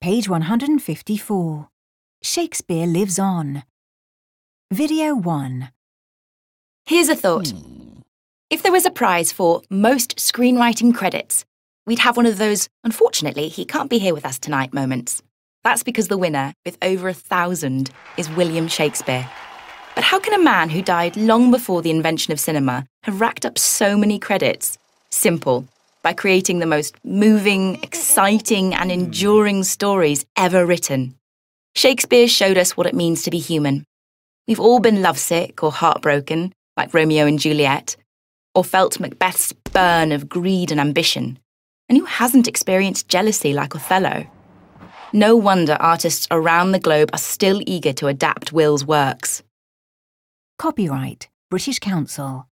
Page 154. Shakespeare Lives On. Video 1. Here's a thought. If there was a prize for most screenwriting credits, we'd have one of those, unfortunately, he can't be here with us tonight moments. That's because the winner, with over 1,000, is William Shakespeare. But how can a man who died long before the invention of cinema have racked up so many credits? Simple. By creating the most moving, exciting, and enduring stories ever written. Shakespeare showed us what it means to be human. We've all been lovesick or heartbroken, like Romeo and Juliet, or felt Macbeth's burn of greed and ambition. And who hasn't experienced jealousy like Othello? No wonder artists around the globe are still eager to adapt Will's works. Copyright British Council.